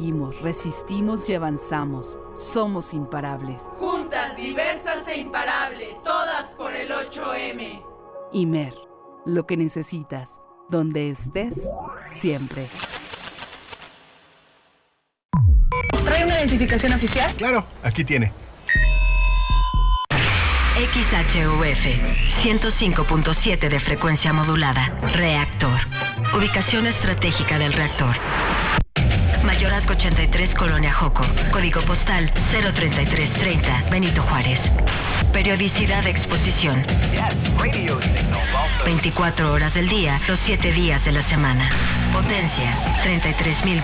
seguimos, resistimos y avanzamos. Somos imparables. Juntas, diversas e imparables, todas por el 8M. Imer, lo que necesitas, donde estés, siempre. ¿Trae una identificación oficial? Claro, aquí tiene. XHUF 105.7 de frecuencia modulada. Reactor. Ubicación estratégica del reactor. Mayorazgo 83, Colonia Joco. Código postal 03330, Benito Juárez. Periodicidad de exposición. 24 horas del día, los 7 días de la semana. Potencia 33,000